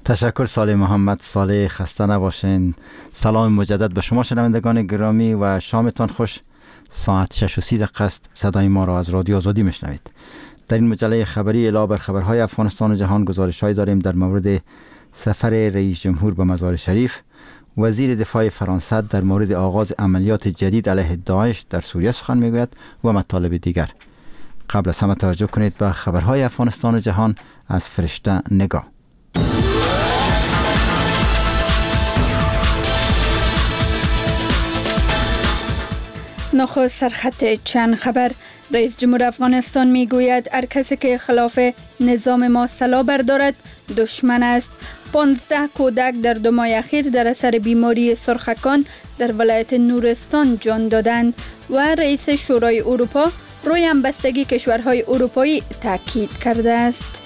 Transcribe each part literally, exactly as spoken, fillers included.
تشکر صالح محمد. صالح خسته نباشین. سلام مجدد به شما شنوندگان گرامی و شامتان خوش. ساعت شش و سی دقیقه است. صدای ما را از رادیو آزادی میشنوید. در این مجله خبری علاوه بر خبرهای افغانستان و جهان گزارش‌هایی داریم در مورد سفر رئیس جمهور به مزار شریف، وزیر دفاع فرانسه در مورد آغاز عملیات جدید علیه داعش در سوریه سخن میگوید و مطالب دیگر. قبل از همه توجه کنید به خبرهای افغانستان و جهان از فرشته نگاه. نخست سرخط چند خبر. رئیس جمهور افغانستان میگوید هر کسی که خلاف نظام ما سلاح بردارد دشمن است. پانزده کودک در دو ماه اخیر در اثر بیماری سرخکان در ولایت نورستان جان دادند و رئیس شورای اروپا روی همبستگی کشورهای اروپایی تاکید کرده است.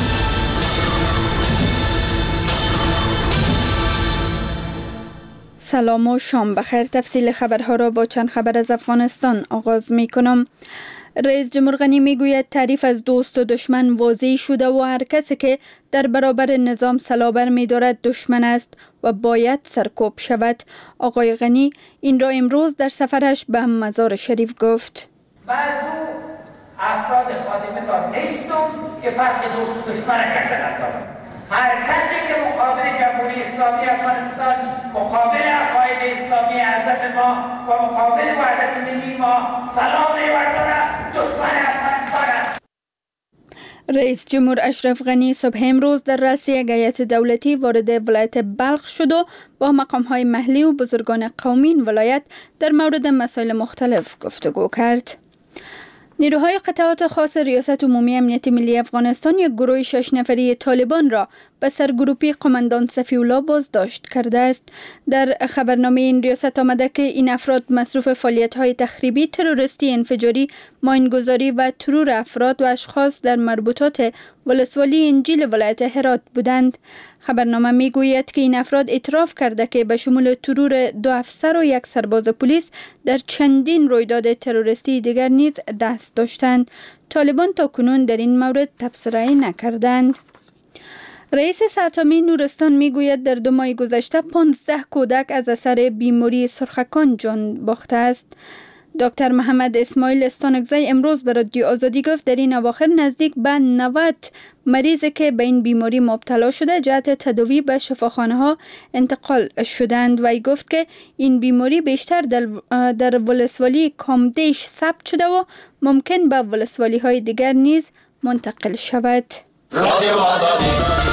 سلام و شام بخیر. تفصیل خبرها را با چند خبر از افغانستان آغاز می کنم. رئیس جمهور غنی می گوید تعریف از دوست و دشمن واضح شده و هر کسی که در برابر نظام سلاح بر می دارد دشمن است و باید سرکوب شود. آقای غنی این را امروز در سفرش به مزار شریف گفت. بعض افراد خادمه دار نیستم که فرق دوست و دشمن کرده ندارم. هر کسی که مقابل جمهوری اسلامی افغانستان، مقابل عقاید اسلامی اعظم ما و مقابل وحدت ملی ما سلام می‌بردارد دشمن افغانستان است. رئیس جمهور اشرف غنی صبح امروز در رأس یک هیئت دولتی وارد ولایت بلخ شد و با مقام‌های محلی و بزرگان قومی این ولایت در مورد مسائل مختلف گفتگو کرد. نیروهای قطعات خاص ریاست عمومی امنیت ملی افغانستان یک گروه شش نفری طالبان را به سرگروپی قماندان صفی‌الله بازداشت کرده است. در خبرنامه این ریاست آمده که این افراد مصروف فعالیت‌های تخریبی، تروریستی، انفجاری، ماینگذاری و ترور افراد و اشخاص در مربوطات ولسوالی انجیل ولایت هرات بودند. خبرنامه میگوید که این افراد اعتراف کرده که به شمول ترور دو افسر و یک سرباز پلیس در چندین رویداد تروریستی دیگر نیز دست داشتند. طالبان تا کنون در این مورد تبصره نکردند. رئیس ساتامی نورستان میگوید در دو ماه گذشته پانزده کودک از اثر بیماری سرخکان جان باخته است. دکتر محمد اسماعیل استانکزی امروز به رادیو آزادی گفت در این اواخر نزدیک به نود مریض که به این بیماری مبتلا شده جهت تداوی به شفاخانه ها انتقال شدند و ای گفت که این بیماری بیشتر در, در ولسوالی کامدیش ثبت شده و ممکن به ولسوالی های دیگر نیز منتقل شود. رادیو آزادی.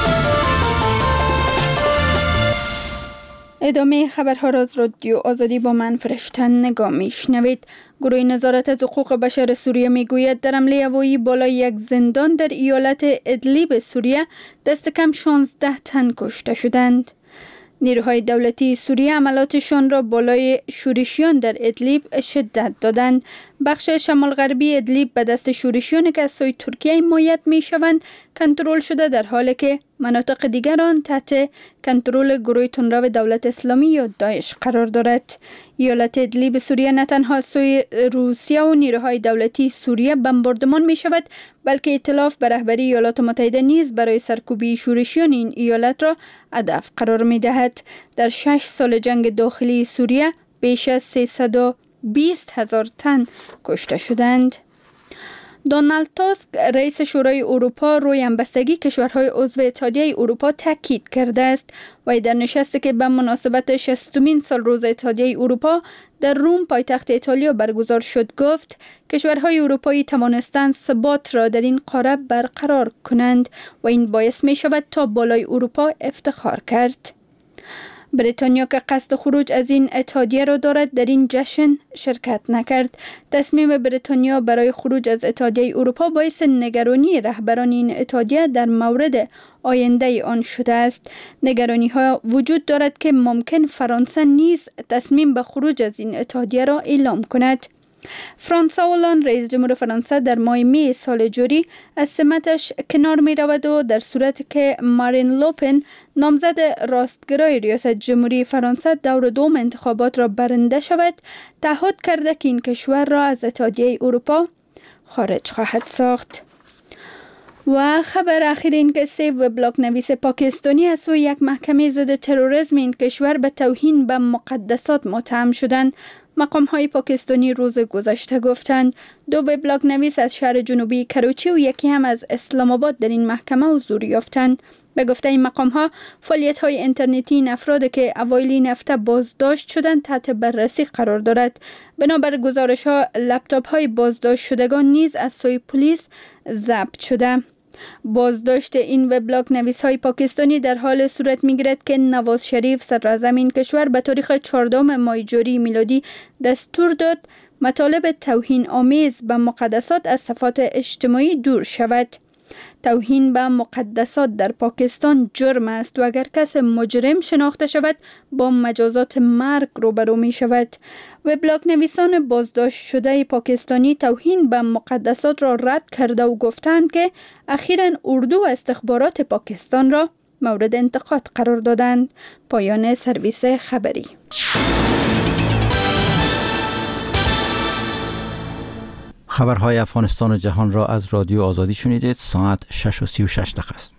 ادامه خبرها را از رادیو آزادی با من فرشته نگاه میشنوید. گروه نظارت از حقوق بشر سوریه میگوید در حمله هوایی بالای یک زندان در ایالت ادلیب سوریه دست کم شانزده تن کشته شدند. نیروهای دولتی سوریه عملاتشان را بالای شورشیان در ادلیب شدت دادند. بخش شمال غربی ادلیب به دست شورشیان که از سوی ترکیه حمایت می شوند کنترل شده، در حالی که مناطق دیگر آن تحت کنترل گروه تندرو دولت اسلامی یا داعش قرار دارد. ایالت ادلیب سوریه نه تنها سوی روسیه و نیروهای دولتی سوریه بمباردمان می شود، بلکه ائتلاف به رهبری ایالات متحده نیز برای سرکوبی شورشیان این ایالت را هدف قرار می دهد. در شش سال جنگ داخلی سوریه بیش از سیصد و بیست هزار تن کشته شدند. دونالد تاسک رئیس شورای اروپا روی همبستگی کشورهای عضو اتحادیه اروپا تاکید کرده است و در نشستی که به مناسبت شصتمین سال روز اتحادیه اروپا در روم پایتخت ایتالیا برگزار شد گفت کشورهای اروپایی توانستند ثبات را در این قاره برقرار کنند و این باعث می شود تا بالای اروپا افتخار کرد. بریتانیا که قصد خروج از این اتحادیه را دارد در این جشن شرکت نکرد. تصمیم بریتانیا برای خروج از اتحادیه اروپا باعث نگرانی رهبران این اتحادیه در مورد آینده آن شده است. نگرانی ها وجود دارد که ممکن فرانسه نیز تصمیم به خروج از این اتحادیه را اعلام کند. فرانسوا هولند رئیس جمهور فرانسه در ماه می سال جاری از سمتش کنار می رود و در صورتی که مارین لوپن نامزد راستگرای ریاست جمهوری فرانسه دور دوم انتخابات را برنده شود تعهد کرده که این کشور را از اتحادیه اروپا خارج خواهد ساخت. و خبر اخیر این که سه وبلاگ نویس پاکستانی از سوی یک محکمه ضد تروریسم این کشور به توهین به مقدسات متهم شدند. مقام های پاکستانی روز گذشته گفتند دو وبلاگ نویس از شهر جنوبی کراچی و یکی هم از اسلام آباد در این محکمه حضور یافتند. به گفته این مقام ها فعالیت های اینترنتی این افراد که اوایل این هفته بازداشت شدند تحت بررسی قرار دارد. بنابر گزارش ها لپتاپ های بازداشت شدگان نیز از سوی پلیس ضبط شده. بازداشت این وبلاگ نویس های پاکستانی در حال صورت می گیرد که نواز شریف صدر اعظم این کشور به تاریخ چهاردهم ماه جاری میلادی دستور داد مطالب توهین آمیز به مقدسات از صفحات اجتماعی دور شود. توهین به مقدسات در پاکستان جرم است و اگر کس مجرم شناخته شود با مجازات مرگ روبرو می شود. وبلاگ نویسان بازداشت شده پاکستانی توهین به مقدسات را رد کرده و گفتند که اخیراً اردو و استخبارات پاکستان را مورد انتقاد قرار دادند. پایان سرویس خبری. خبرهای افغانستان و جهان را از رادیو آزادی شنیدید. ساعت شش و سی و شش دقیقه است.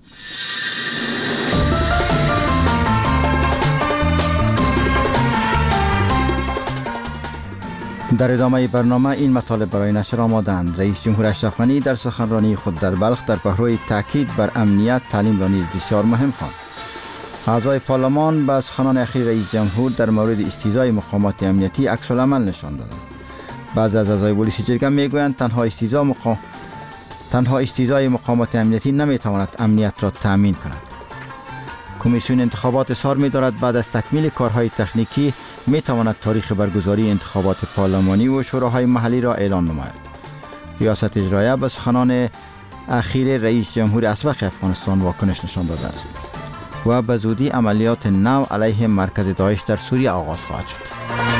در ادامه برنامه این مطالب برای نشر آمادند. رئیس جمهور اشرف غنی در سخنرانی خود در بلخ در پهلوی تاکید بر امنیت تعلیم را نیز بسیار مهم خواند. اعضای پارلمان به سخنان اخیر رئیس جمهور در مورد استیضای مقامات امنیتی عکس العمل نشان دادند. بعضی از اعضای پلیس جرگه میگویند تنها استیضا مقام تنها استیضای مقامات امنیتی نمیتواند امنیت را تامین کند. کمیسیون انتخابات اظهار می‌دارد بعد از تکمیل کارهای تکنیکی میتواند تاریخ برگزاری انتخابات پارلمانی و شوراهای محلی را اعلان نماید. ریاست اجرایه به سخنان اخیر رئیس جمهور اسبق افغانستان واکنش نشان داده است و به زودی عملیات نو علیه مرکز داعش در سوریه آغاز خواهد شد.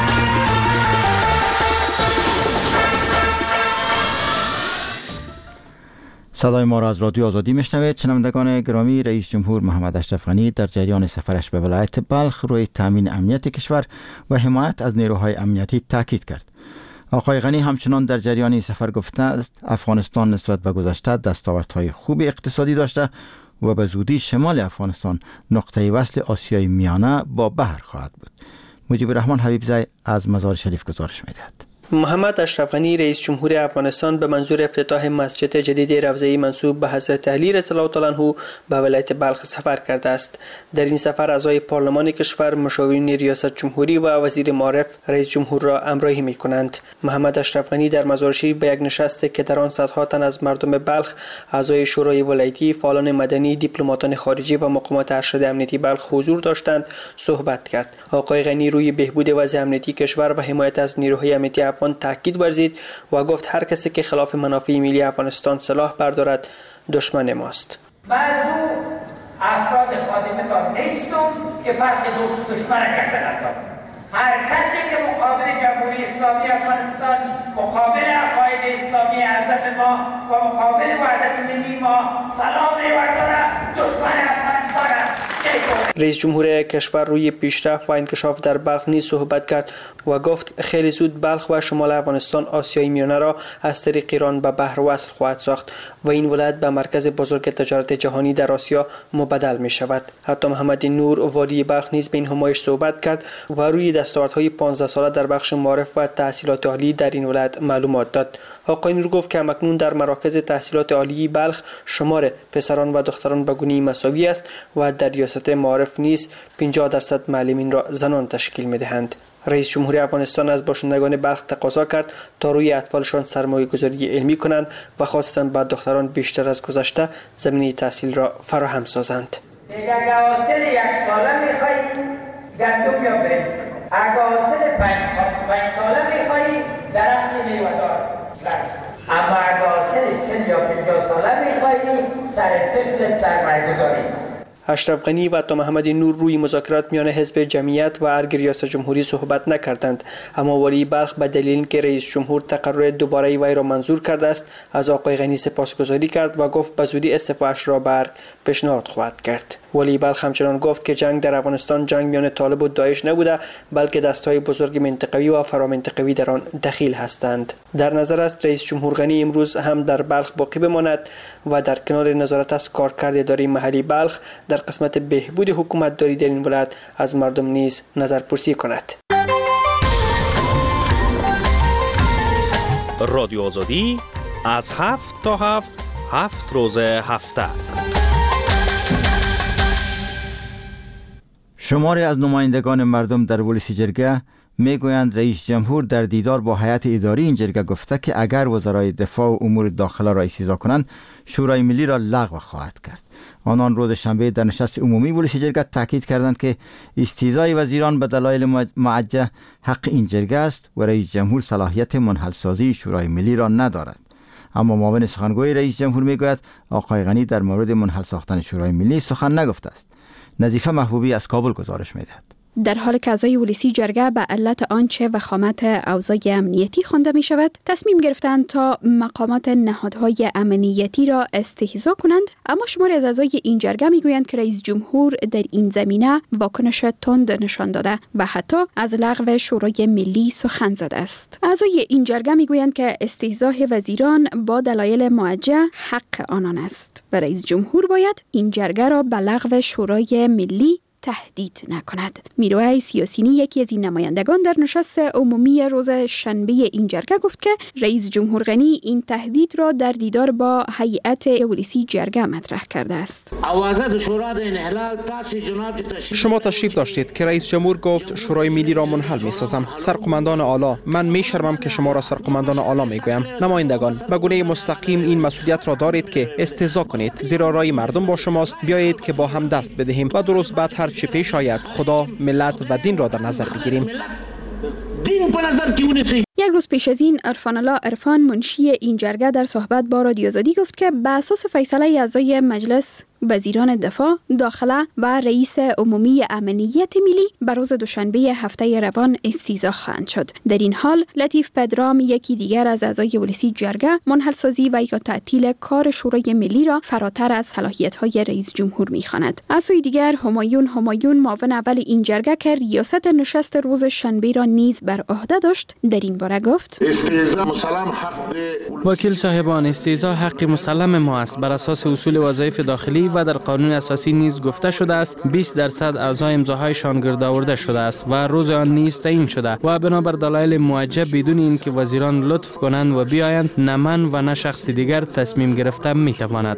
صدای ما را از رادیو آزادی میشنوید. شنوندگان گرامی، رئیس جمهور محمد اشرف غنی در جریان سفرش به ولایت بلخ روی تامین امنیت کشور و حمایت از نیروهای امنیتی تاکید کرد. آقای غنی همچنان در جریان این سفر گفته است افغانستان نسبت به گذشته دستاوردهای خوب اقتصادی داشته و به زودی شمال افغانستان نقطه وصل آسیای میانه با بحر خواهد بود. مجیب الرحمن حبیبزی از مزار شریف گزارش می‌دهد. محمد اشرف غنی رئیس جمهور افغانستان به منظور افتتاح مسجد جدید روضه‌ای منسوب به حضرت علی رضی الله تعالی عنه به ولایت بلخ سفر کرده است. در این سفر اعضای پارلمان کشور، مشاورین ریاست جمهوری و وزیر معارف رئیس جمهور را همراهی می‌کنند. محمد اشرف غنی در مزار شریف به یک نشست که در آن صدها تن از مردم بلخ، اعضای شورای ولایتی، فعالان مدنی، دیپلماتان خارجی و مقامات ارشد امنیتی بلخ حضور داشتند صحبت کرد. آقای غنی روی بهبود وضع امنیتی کشور و حمایت از نیروهای امنیتی افغان تاکید ورزید و گفت هر کسی که خلاف منافع ملی افغانستان سلاح بردارد دشمن ماست. بعضو افراد خادم دار نیستم که فرق دوست و دشمن کرده ندارم. هر کسی که مقابل جمهوری اسلامی افغانستان، مقابل عقاید اسلامی اعظم ما و مقابل وحدت ملی ما سلام برداره دشمن افغانستان است. رئیس جمهور کشور روی پیشرفت و انکشاف در بلخ نیز صحبت کرد و گفت خیلی زود بلخ و شمال افغانستان آسیای میانه را از طریق ایران به بحر وصل خواهد ساخت و این ولایت به مرکز بزرگ تجارت جهانی در آسیا مبدل می شود. حتی محمد نور والی بلخ نیز به این همایش صحبت کرد و روی دستاوردهای پانزده ساله در بخش معارف و تحصیلات عالی در این ولایت معلومات داد. آقای نور گفت که همکنون در مراکز تحصیلات عالی بلخ شمار پسران و دختران به گونه مساوی است و در ریاست معارف نیز پنجاه درصد معلمین را زنان تشکیل می‌دهند. رئیس جمهور افغانستان از باشندگان بلخ تقاضا کرد تا روی اطفالشان سرمایه گذاری علمی کنند و خاصتا به دختران بیشتر از گذشته زمینه تحصیل را فراهم سازند. اگر حاصل یک ساله می‌خواهی گندم یا برنج، اگر حاصل پنج ساله می‌خواهی درخت میوه‌دار بس، اما اگر حاصل چهل یا پنجاه ساله می‌خواهی سر طفلت سرمایه گذاری. اشرف غنی و عطا محمد نور روی مذاکرات میان حزب جمعیت و ارگ ریاست جمهوری صحبت نکردند، اما ولی بلخ به دلیل که رئیس جمهور تقرر دوباره وی را منظور کرده است از آقای غنی سپاسگزاری کرد و گفت به زودی استعفاش را بر پیشنهاد خواهد کرد. ولی بلخ همچنان گفت که جنگ در افغانستان جنگ میان طالب و داعش نبوده، بلکه دستهای بزرگ منطقوی و فرامنطقوی در آن دخیل هستند. در نظر است رئیس جمهور غنی امروز هم در بلخ باقی بماند و در کنار نظارت از کارکرد اداره محلی بلخ در قسمت بهبود حکومت داری در این ولایت از مردم نیز نظرپرسی کند. رادیو آزادی از هفت تا هفت هفت روز هفته. شماری از نمایندگان مردم در ولسی جرگه میگویند رئیس جمهور در دیدار با هیئت اداری این جرگه گفته که اگر وزرای دفاع و امور داخله را استیضاح کنند شورای ملی را لغو خواهد کرد. آنان روز شنبه در نشست عمومی ولسی جرگه تاکید کردند که استیضاح وزیران به دلایل معجه حق این جرگه است و رئیس جمهور صلاحیت منحلسازی شورای ملی را ندارد. اما معاون سخنگوی رئیس جمهور میگوید آقای غنی در مورد منحل ساختن شورای ملی سخن نگفته است. نظیفه محبوبی از کابل گزارش میدهد. در حال که اعضای ولسی جرگه به علت آنچه وخامت اوضاع امنیتی خوانده می شود تصمیم گرفتند تا مقامات نهادهای امنیتی را استحضاء کنند، اما شماری از اعضای این جرگه می گویند که رئیس جمهور در این زمینه واکنش تند نشان داده و حتی از لغو شورای ملی سخن زده است. اعضای این جرگه می گویند که استحضاء وزیران با دلایل معجه حق آنان است و رئیس جمهور باید این جرگه را به لغو شورای ملی تهدید نکند. میرویس یاسینی یکی از این نمایندگان در نشست عمومی روز شنبه این جرگه گفت که رئیس جمهور غنی این تهدید را در دیدار با هیئت ولسی جرگه مطرح کرده است. شما تشریف داشتید که رئیس جمهور گفت شورای ملی را منحل می‌سازم. سرقماندان اعلی، من می‌شرمم که شما را سرقماندان اعلی میگویم. نمایندگان، به گونه مستقیم این مسئولیت را دارید که استحضاء کنید، زیرا رای مردم با شماست. بیایید که با هم دست بدهیم و درست بعد هر چه پیش آید خدا، ملت و دین را در نظر بگیریم. یک روز پیش از این عرفان الله عرفان منشی این جرگه در صحبت با رادیو آزادی گفت که به اساس فیصله اعضای مجلس وزیران دفاع، داخله و رئیس عمومی امنیت ملی بر روز دوشنبه هفته روان استیضاح خواهند شد. در این حال لطیف پدرام یکی دیگر از اعضای ولسی جرگه منحل سازی و یا تعطیل کار شورای ملی را فراتر از صلاحیت‌های رئیس جمهور می‌خواند. از سوی دیگر همایون همایون معاون اول این جرگه که ریاست نشست روز شنبه را نیز بر عهده داشت در این باره گفت: وکیل صاحبان، استیضاح حق مسلم ما است. بر اساس اصول وظایف داخلی و در قانون اساسی نیز گفته شده است بیست درصد اعضای امضاهایشان گرد آورده شده است و روز آن نیز تعیین شده و بنابر دلایل موجب بدون اینکه وزیران لطف کنند و بیایند نه من و نه شخص دیگر تصمیم گرفته میتواند.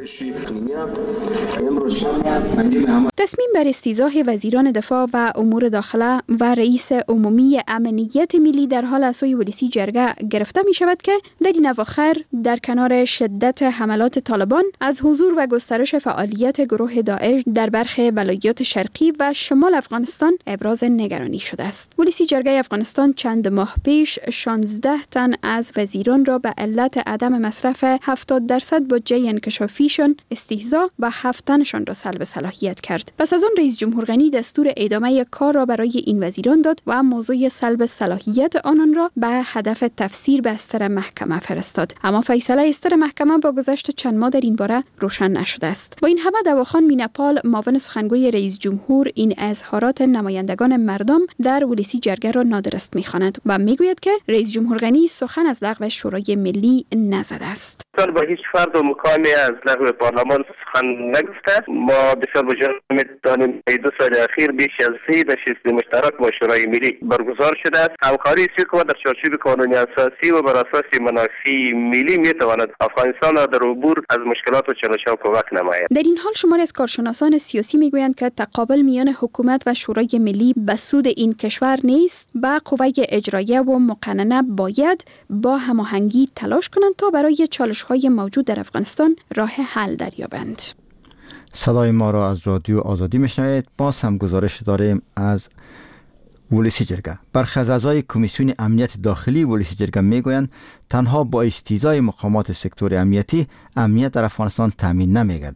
تصمیم بر استیضاح وزیران دفاع و امور داخله و رئیس عمومی امنیت ملی در حال اعضای ولسی جرگه گرفته می شود که در این اواخر در کنار شدت حملات طالبان از حضور و گسترش فعالیت گروه داعش در برخی ولایات شرقی و شمال افغانستان ابراز نگرانی شده است. ولسی جرگه افغانستان چند ماه پیش شانزده تن از وزیران را به علت عدم مصرف هفتاد درصد بودجه انکشافیشان استیضاح و هفت تنشان را سلب صلاحیت کرد. پس از آن رئیس جمهور غنی دستور ادامه کار را برای این وزیران داد و موضوع سلب صلاحیت آنان را به هدف تفسیر به استر محکمه فرستاد. اما فیصله استر محکمه با گذشت چند ماه در این باره روشن نشده است. با این همه دواخان مینپال معاون سخنگوی رئیس جمهور این اظهارات نمایندگان مردم در ولسی جرگه را نادرست می‌خواند و میگوید که رئیس جمهور غنی سخن از لغو شورای ملی نزده است. با هیچ فرد و مقامی از لغو پارلمان سخن نگفته. ما بسیار بجرم دانیم دو سال اخیر بیش از سی نشست مشترک با شورای ملی برگزار شده است. همکاری است که در چارچوب قانون اساسی و بر اساس منافع ملی میتواند افغانستان را در عبور از مشکلات و چالش‌ها کمک نماید. در این حال شماری از کارشناسان سیاسی میگویند که تقابل میان حکومت و شورای ملی به سود این کشور نیست. با قوه اجرایه و مقننه باید با هماهنگی تلاش کنند تا برای چالش‌های موجود در افغانستان راه حل دریابند. صدای ما را از رادیو آزادی میشنوید. باز هم گزارش داریم از ولسی جرگه. برخی از اعضای کمیسیون امنیت داخلی ولسی جرگه میگویند تنها با استیضاح مقامات سکتور امنیتی امنیت در افغانستان تامین نمیگردد،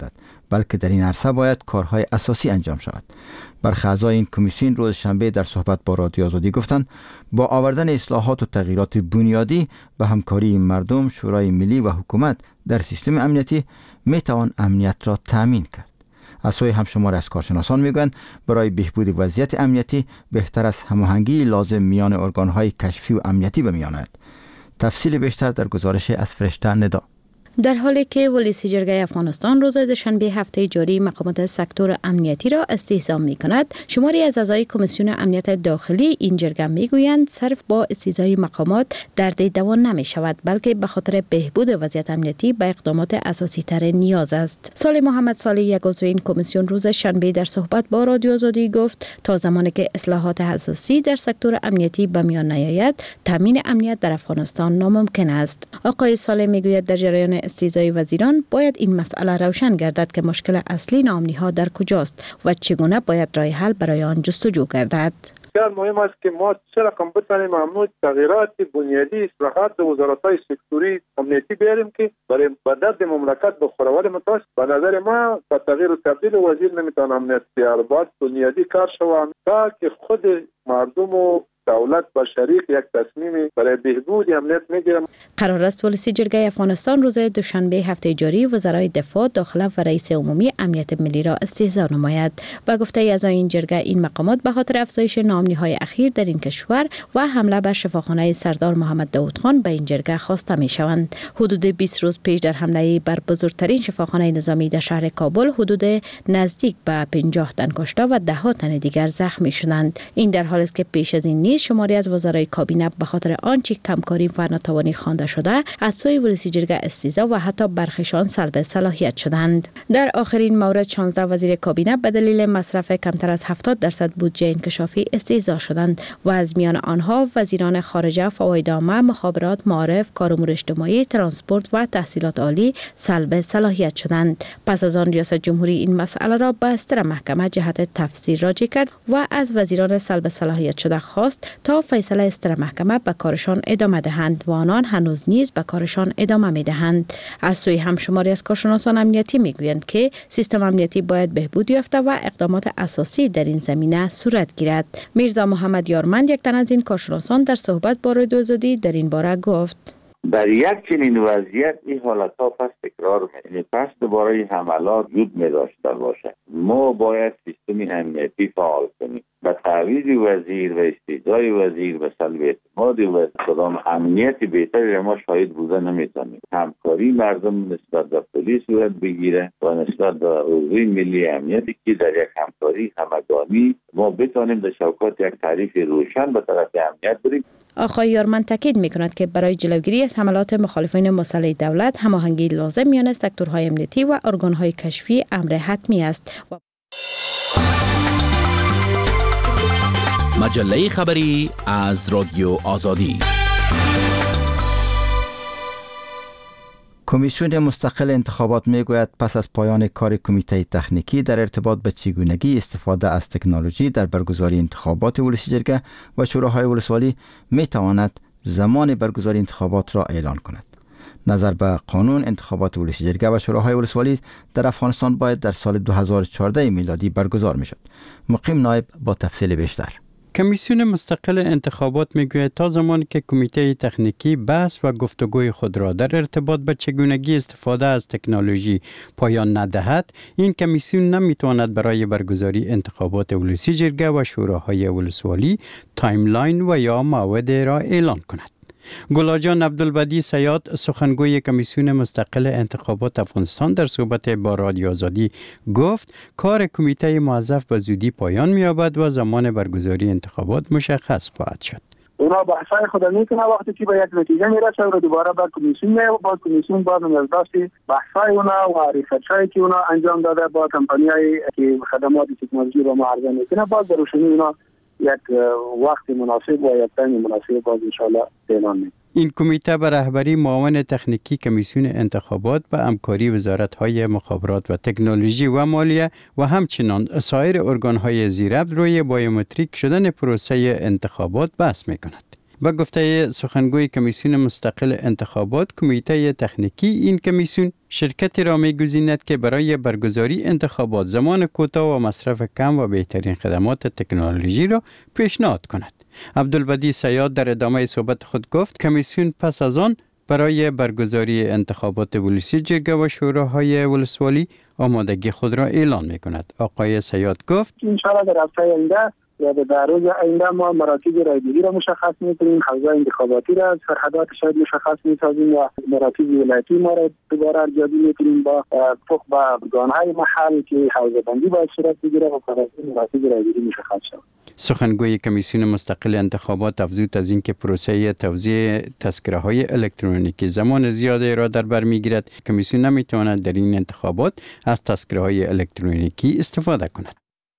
بلکه در این عرصه باید کارهای اساسی انجام شود. برخی اعضای این کمیسیون روز شنبه در صحبت با رادیو آزادی گفتند با آوردن اصلاحات و تغییرات بنیادی به همکاری مردم، شورای ملی و حکومت در سیستم امنیتی می توان امنیت را تأمین کرد. از سوی همشمار از کارشناسان میگویند برای بهبود وضعیت امنیتی بهتر است هماهنگی لازم میان ارگان‌های کشفی و امنیتی به میان آید. تفصیل بیشتر در گزارش از فرشته ندا. در حالی که ولیسی جرگه افغانستان روز دوشنبه هفته جاری مقامات سکتور امنیتی را استحضام می کند، شماری از اعضای کمیسیون امنیت داخلی این جرگه می گویند صرف با استحضای مقامات درد دوان نمی شود، بلکه به خاطر بهبود وضعیت امنیتی به اقدامات اساسی تر نیاز است. صالح محمد صالح، یک عضو این کمیسیون، روز شنبه در صحبت با رادیو آزادی گفت تا زمانی که اصلاحات اساسی در سکتور امنیتی به میان نیاید، تامین امنیت در افغانستان ناممکن است. آقای صالح می گوید در جریان استیضای وزیران باید این مسئله روشن گردد که مشکل اصلی ناامنی ها در کجاست و چگونه باید راه حل برای آن جستجو گردد. بسیار مهم است که ما چه رقم بتوانیم همون تغییرات بنیادی، اصلاحات در وزارت‌های سکتوری امنیتی بیاریم که برای بدرد مملکت بخوره. ولی متاسف به نظر ما با تغییر و تبدیل وزیر نمیتونه امنیت بیاره. باید بنیادی کار شود تا که خود مردم و دولت با شریک یک تصمیم برای بهبود امنیت میگیرم. قرار است ولیسی جرگه افغانستان روز دوشنبه هفته جاری وزرای دفاع، داخله و رئیس عمومی امنیت ملی را استحضار نماید. و گفته از این جرگه این مقامات به خاطر افزایش ناامنی‌های اخیر در این کشور و حمله بر شفاخانه سردار محمد داود خان به این جرگه خواسته میشوند. حدود بیست روز پیش در حمله بر بزرگترین شفاخانه نظامی در شهر کابل حدود نزدیک به پنجاه تن کشته و ده ها تن دیگر زخمی شدند. این در حالی است که پیش از این نیز شماری از وزرای کابینه به خاطر آنچه کمکاری و ناتوانی خوانده شده از سوی ولیسی جرگه استیضا و حتی برخیشان سلب صلاحیت شدند. در آخرین مورد شانزده وزیر کابینه به دلیل مصرف کمتر از هفتاد درصد بودجه انکشافی استیضا شدند و از میان آنها وزیران خارجه، فواید عامه، مخابرات، معارف، کار امور اجتماعی، ترانسپورت و تحصیلات عالی سلب صلاحیت شدند. پس از آن ریاست جمهوری این مسئله را به استر محکمه جهت تفسیر راجع کرد و از وزیران سلب صلاحیت شده خواست تا فیصله استر محکمه به کارشان ادامه دهند و آنان هنوز نیز به کارشان ادامه می دهند. از سوی همشماری از کارشناسان امنیتی می گویند که سیستم امنیتی باید بهبود یافته و اقدامات اساسی در این زمینه صورت گیرد. میرزا محمد یارمند، یک تن از این کارشناسان، در صحبت با رادیو آزادی در این باره گفت: در یک چنین وضعیت این حالت ها پس تکرار می‌شود، پس دوباره حملات وجود می داشته باشد. ما باید سیستم امنیتی فعال کنیم. به تعویض وزیر و استیضای وزیر و سلب اعتماد و کدام امنیت بهتری ما شاهد بوده نمیتونیم. همکاری مردم نسبت به پلیس صورت بگیره و نسبت به حوزه ملی امنیتی که در یک همکاری همگانی ما بتونیم در شوکات یک تعریف روشن به طرف امنیت بریم. آقای یارمند تاکید می‌کند که برای جلوگیری از حملات مخالفین مسلح دولت هماهنگی لازم میان سکتورهای امنیتی و ارگان‌های کشفی امر حتمی است. مجله خبری از رادیو آزادی. کمیسیون مستقل انتخابات میگوید پس از پایان کار کمیته تکنیکی در ارتباط به چگونگی استفاده از تکنولوژی در برگزاری انتخابات ولسی جرگه و شوراهای ولسوالی میتواند زمان برگزاری انتخابات را اعلان کند. نظر به قانون انتخابات ولسی جرگه و شوراهای ولسوالی در افغانستان باید در سال دو هزار و چهارده میلادی برگزار میشد. مقیم نایب با تفصیل بیشتر. کمیسیون مستقل انتخابات میگوید تا زمانی که کمیته تکنیکی بحث و گفتگوی خود را در ارتباط به چگونگی استفاده از تکنولوژی پایان ندهد، این کمیسیون نمیتواند برای برگزاری انتخابات ولسی جرگه و شوراهای ولسوالی تایملاین و یا موعد را اعلان کند. گلاجان عبدالبدی سیاد، سخنگوی کمیسیون مستقل انتخابات افغانستان، در صحبت با رادیو آزادی گفت کار کمیته موظف به زودی پایان می‌یابد و زمان برگزاری انتخابات مشخص خواهد شد. اونا بحثای خود میکنه، وقتی که به یک نتیجه میرسه و دوباره به کمیسیون میاد و با کمیسیون بعد از دست بحثای اونا و ریسرچایی که اونا انجام داده با کمپانیایی که خدمات تکنولوژی رو معرضه میکنه، باز به روشنی اونا یک وقت مناسب و یک تایم مناسب باز ان شاءالله اعلان میکنه. این کمیته به رهبری معاون تکنیکی کمیسیون انتخابات به همکاری وزارت‌های مخابرات و تکنولوژی و مالیه و همچنان سایر ارگان‌های زیربط روی بایومتریک شدن پروسه انتخابات بحث می‌کند. به گفته سخنگوی کمیسیون مستقل انتخابات، کمیته تکنیکی این کمیسیون شرکتی را می‌گزیند که برای برگزاری انتخابات زمان کوتاه و مصرف کم و بهترین خدمات تکنولوژی را پیشنهاد کند. عبدالبدی صیاد در ادامه صحبت خود گفت کمیسیون پس از آن برای برگزاری انتخابات ولسی جرگه و شوراهای ولسوالی آمادگی خود را اعلان می‌کند. آقای صیاد گفت ان شاءالله در هفته آینده یا در روز آینده ما مراتب رایگیری را مشخص می‌کنیم، حوزه انتخاباتی را از سرحدات شاید مشخص می‌سازیم و مراتب ولایتی ما را دوباره ارزیابی می‌کنیم با فوق با ارگان‌های محل که حوزه بندی باید صورت بگیره و مراتب رایگیری مشخص شود. سخنگوی کمیسیون مستقل انتخابات افزود از اینکه پروسه توزیع تذکره‌های الکترونیکی زمان زیادی را در بر می‌گیرد، کمیسیون نمی‌تواند در این انتخابات از تذکره‌های الکترونیکی استفاده کند.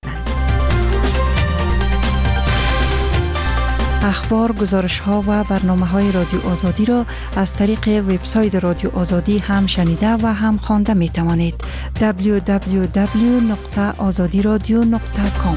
اخبار، گزارش‌ها و برنامه‌های رادیو آزادی را از طریق وبسایت رادیو آزادی هم شنیده و هم خوانده می‌توانید. دبلیو دبلیو دبلیو نقطه آزادی رادیو نقطه کام.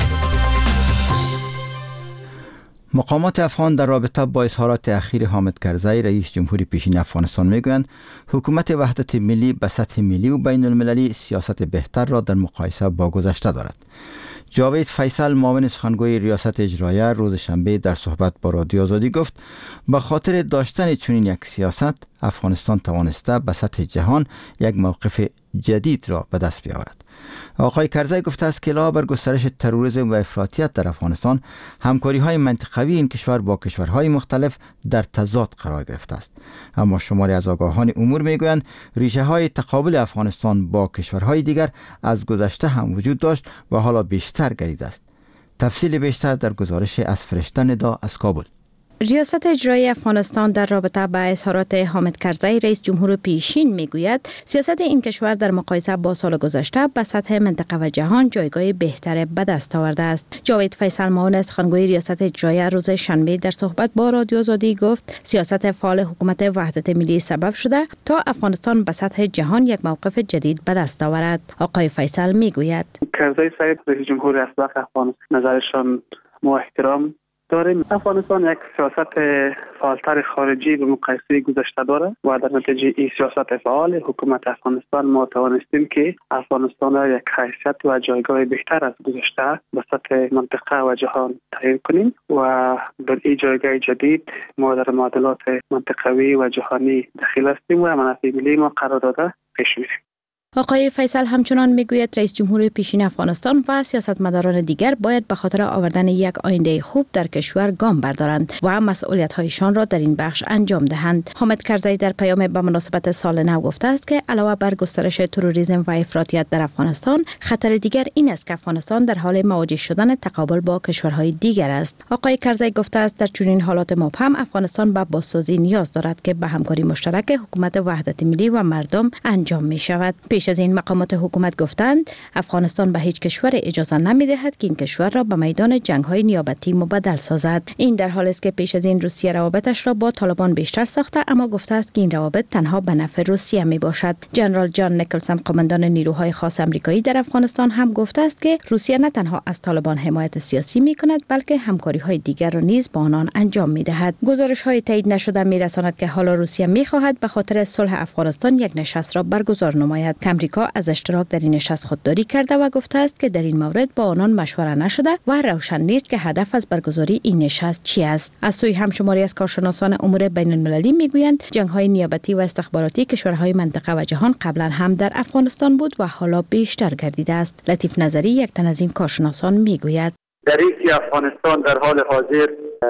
مقامات افغان در رابطه با اظهارات اخیر حامد کرزی رئیس جمهوری پیشین افغانستان میگویند حکومت وحدت ملی به سطح ملی و بین المللی سیاست بهتر را در مقایسه با گذشته دارد. جاوید فیصل معاون سخنگوی ریاست اجرایه روز شنبه در صحبت با رادیو آزادی گفت با خاطر داشتن چنین یک سیاست افغانستان توانسته به سطح جهان یک موقف جدید را به دست بیاورد. آقای کرزی گفته است که علاوه بر گسترش تروریسم و افراطیت در افغانستان، همکاری‌های منطقوی این کشور با کشورهای مختلف در تضاد قرار گرفته است. اما شماری از آگاهان امور میگویند ریشه‌های تقابل افغانستان با کشورهای دیگر از گذشته هم وجود داشت و حالا بیشتر گردیده است. تفصیل بیشتر در گزارش از فرشته ندا از کابل. ریاست اجرایی افغانستان در رابطه با اظهارات حامد کرزی رئیس جمهور پیشین میگوید سیاست این کشور در مقایسه با سال گذشته به سطح منطقه و جهان جایگاه بهتر به دست آورده است. جاوید فیصل معاون سخنگوی ریاست اجرایی روز شنبه در صحبت با رادیو آزادی گفت سیاست فعال حکومت وحدت ملی سبب شده تا افغانستان به سطح جهان یک موقف جدید به دست آورد. آقای فیصل میگوید کرزی صاحب رئیس جمهور اسبق افغانستان نظرشان ما احترام داریم. افغانستان یک سیاست فعالتر خارجی به مقایسه گذشته داره و در نتیجه این سیاست فعال حکومت افغانستان ما توانستیم که افغانستان را یک حیثیت و جایگاه بهتر از گذشته به سطح منطقه و جهان تعیین کنیم و در این جایگاه جدید ما در معادلات منطقوی و جهانی دخیل هستیم و منافع ملی ما قرار داده پیش میریم. آقای فیصل همچنان میگوید رئیس جمهور پیشین افغانستان و سیاستمداران دیگر باید به خاطر آوردن یک آینده خوب در کشور گام بردارند و مسئولیت‌هایشان را در این بخش انجام دهند. حامد کرزی در پیام به مناسبت سال نو گفته است که علاوه بر گسترش تروریسم و افراطیت در افغانستان، خطر دیگر این است که افغانستان در حال مواجه شدن تقابل با کشورهای دیگر است. آقای کرزی گفته است در چنین حالات مبهم افغانستان به بازسازی نیاز دارد که به همکاری مشترک حکومت وحدت ملی و مردم انجام می شود. پیش از این مقامات حکومت گفتند افغانستان به هیچ کشور اجازه نمی‌دهد که این کشور را به میدان جنگ‌های نیابتی مبدل سازد. این در حالی است که پیش از این روسیه روابطش را با طالبان بیشتر ساخته، اما گفته است که این روابط تنها به نفع روسیه میباشد. جنرال جان نیکلسن قماندان نیروهای خاص آمریکایی در افغانستان هم گفته است که روسیه نه تنها از طالبان حمایت سیاسی می‌کند بلکه همکاری‌های دیگر را نیز با آنان انجام می‌دهد. گزارش‌های تایید نشده می‌رساند که حالا روسیه می‌خواهد به خاطر صلح افغانستان یک نشست را برگزار نماید. آمریکا از اشتراک در این نشست خودداری کرده و گفته است که در این مورد با آنان مشوره نشده و روشن نیست که هدف از برگزاری این نشست چی است. از سوی همشماری از کارشناسان امور بین المللی میگویند جنگ‌های نیابتی و استخباراتی کشورهای منطقه و جهان قبلا هم در افغانستان بود و حالا بیشتر گردیده است. لطیف نظری یک تن از این کارشناسان میگوید در این افغانستان در حال حاضر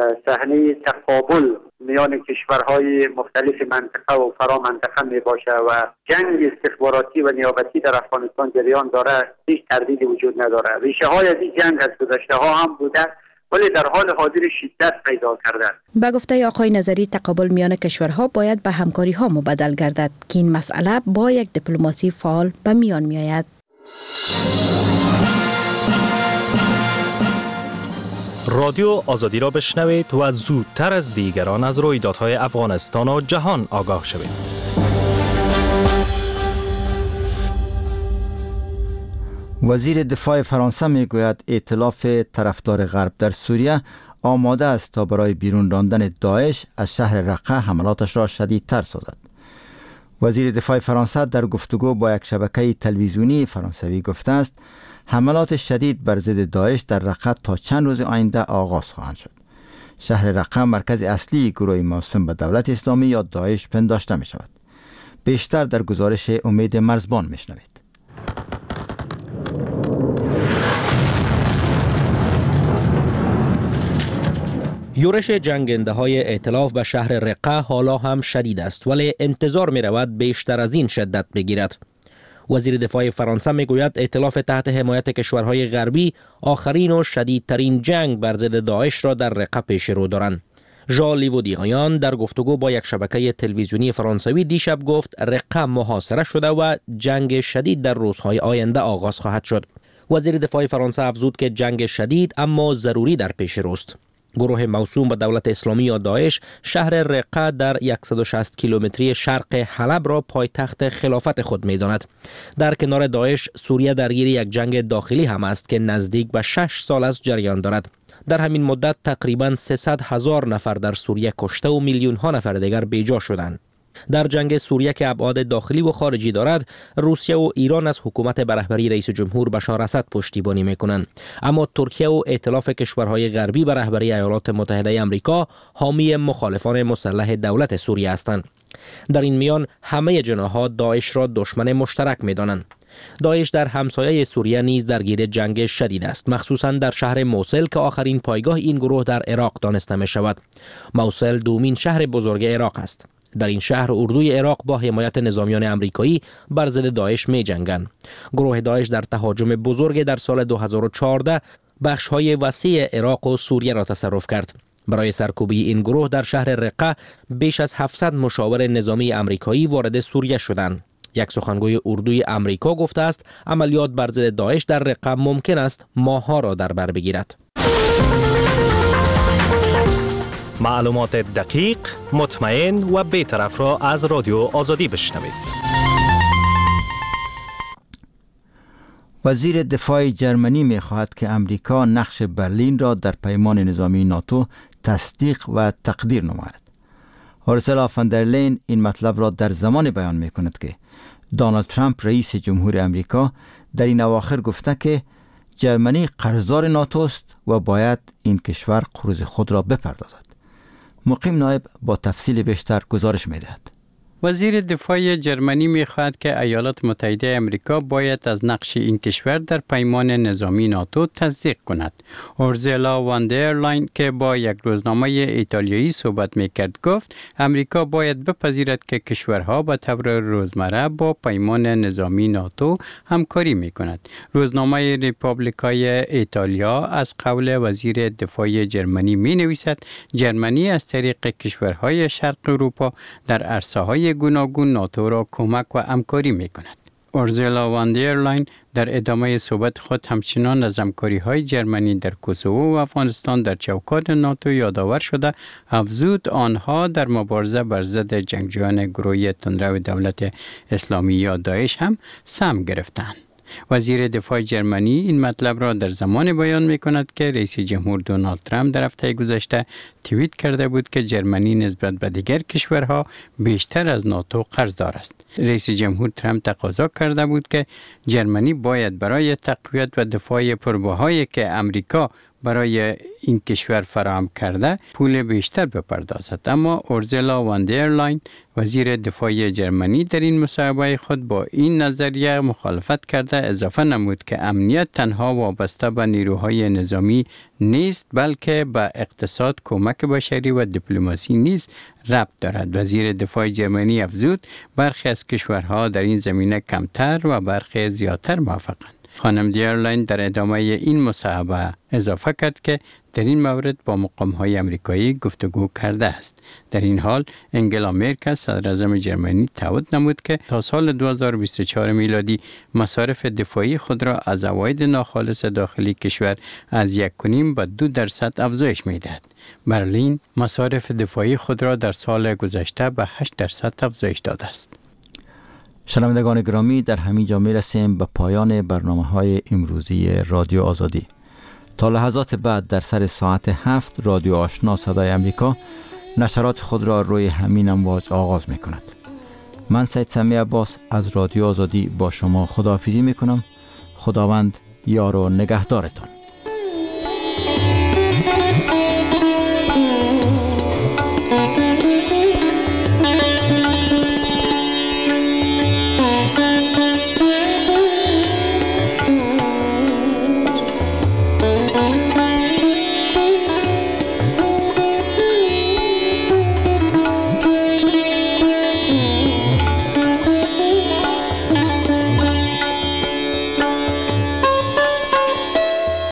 صحنه تقابل میان کشورهای مختلف منطقه و فرا منطقه می باشه و جنگ استخباراتی و نیابتی در افغانستان جریان داره، هیچ تردیدی وجود نداره. ریشه های از این جنگ از گذشته ها هم بوده ولی در حال حاضر شدت پیدا کرده. با گفته آقای نظری تقابل میان کشورها باید به همکاری ها مبدل گردد که این مسئله با یک دیپلماسی فعال به میان می آید. رادیو آزادی را بشنوید و زودتر از دیگران از رویدادهای افغانستان و جهان آگاه شوید. وزیر دفاع فرانسه میگوید ائتلاف طرفدار غرب در سوریه آماده است تا برای بیرون راندن داعش از شهر رقه حملاتش را شدیدتر سازد. وزیر دفاع فرانسه در گفتگو با یک شبکه تلویزیونی فرانسوی گفته است حملات شدید بر ضد داعش در رقه تا چند روز آینده آغاز خواهند شد. شهر رقه مرکز اصلی گروه موسوم به دولت اسلامی یا داعش پنداشته می شود. بیشتر در گزارش امید مرزبان می شنوید. یورش جنگنده های ائتلاف به شهر رقه حالا هم شدید است، ولی انتظار می رود بیشتر از این شدت بگیرد. وزیر دفاع فرانسه می گوید ائتلاف تحت حمایت کشورهای غربی آخرین و شدیدترین جنگ بر ضد داعش را در رقه پیش رو دارند. ژان لیودیغیان در گفتگو با یک شبکه تلویزیونی فرانسوی دیشب گفت رقه محاصره شده و جنگ شدید در روزهای آینده آغاز خواهد شد. وزیر دفاع فرانسه افزود که جنگ شدید اما ضروری در پیش روست. گروه موسوم به دولت اسلامی یا داعش شهر رقه در صد و شصت کیلومتری شرق حلب را پایتخت خلافت خود می داند. در کنار داعش سوریه درگیر یک جنگ داخلی هم است که نزدیک به شش سال از جریان دارد. در همین مدت تقریباً سیصد هزار نفر در سوریه کشته و میلیون ها نفر دیگر بیجا شدند. در جنگ سوریه که ابعاد داخلی و خارجی دارد، روسیه و ایران از حکومت به رهبری رئیس جمهور بشار اسد پشتیبانی میکنند، اما ترکیه و ائتلاف کشورهای غربی به رهبری ایالات متحده آمریکا حامی مخالفان مسلح دولت سوریه هستند. در این میان همه جناح‌ها داعش را دشمن مشترک میدانند. داعش در همسایه سوریه نیز درگیر جنگ شدید است، مخصوصاً در شهر موصل که آخرین پایگاه این گروه در عراق دانسته می شود. موصل دومین شهر بزرگ عراق است. در این شهر اردوی عراق با حمایت نظامیان امریکایی بر ضد داعش می جنگند. گروه داعش در تهاجم بزرگ در سال دو هزار و چهارده بخش‌های وسیع عراق و سوریه را تصرف کرد. برای سرکوبی این گروه در شهر رقه بیش از هفتصد مشاور نظامی امریکایی وارد سوریه شدند. یک سخنگوی اردوی امریکا گفته است عملیات بر ضد داعش در رقه ممکن است ماه‌ها را در بر بگیرد. معلومات دقیق، مطمئن و بی‌طرف را از رادیو آزادی بشنوید. وزیر دفاع جرمنی می خواهد که امریکا نقش برلین را در پیمان نظامی ناتو تصدیق و تقدیر نماید. اورسولا فون در لین این مطلب را در زمان بیان می کند که دونالد ترامپ رئیس جمهور امریکا در این اواخر گفته که جرمنی قرضدار ناتو است و باید این کشور قروض خود را بپردازد. مقیم نایب با تفصیل بیشتر گزارش می دهد. وزیر دفاع جرمنی می خواهد که ایالات متحده آمریکا باید از نقش این کشور در پیمان نظامی ناتو تصدیق کند. اورسولا وان در لاین که با یک روزنامه ایتالیایی صحبت می کرد گفت امریکا باید بپذیرد که کشورها به طور روزمره با پیمان نظامی ناتو همکاری می کند. روزنامه ریپابلیکای ایتالیا از قول وزیر دفاع جرمنی می نویسد جرمنی از طریق کشورهای شرق اروپا در عرصه‌های گوناگون ناتو را کمک و همکاری می کند. اورسولا وان در لاین در ادامه صحبت خود همچنان از همکاری‌های جرمنی در کوسوو و افغانستان در چوکات ناتو یادآور شده افزود آنها در مبارزه بر ضد جنگجویان گروه تندرو دولت اسلامی یا داعش هم سهم گرفتند. وزیر دفاع جرمنی این مطلب را در زمان بیان می کند که رئیس جمهور دونالد ترامپ در هفته گذشته توییت کرده بود که جرمنی نسبت به دیگر کشورها بیشتر از ناتو قرضدار است. رئیس جمهور ترامپ تقاضا کرده بود که جرمنی باید برای تقویت و دفاع پروژه‌هایی که امریکا برای این کشور فراهم کرده پول بیشتر بپردازد، اما اورسولا وان در لاین وزیر دفاع جرمنی در این مصاحبه خود با این نظریه مخالفت کرده اضافه نمود که امنیت تنها وابسته به نیروهای نظامی نیست بلکه به اقتصاد، کمک بشری و دیپلماسی نیز ربط دارد. وزیر دفاع جرمنی افزود برخی از کشورها در این زمینه کمتر و برخی زیادتر موفقند. خانم در لاین در ادامه این مصاحبه اضافه کرد که در این مورد با مقام‌های آمریکایی گفتگو کرده است. در این حال انگلا مرکل صدر اعظم جرمنی تعهد نمود که تا سال دو هزار و بیست و چهار میلادی مصارف دفاعی خود را از عواید ناخالص داخلی کشور از یک و نیم به دو درصد افزایش می‌دهد. برلین مصارف دفاعی خود را در سال گذشته به هشت درصد افزایش داده است. شنوندگان گرامی، در همین جا می رسیم به پایان برنامه های امروزی رادیو آزادی. تا لحظات بعد در سر ساعت هفت رادیو آشنا صدای امریکا نشرات خود را روی همین امواج آغاز می کند. من سید سمی عباس از رادیو آزادی با شما خداحافظی می کنم. خداوند یار و نگهدارتان.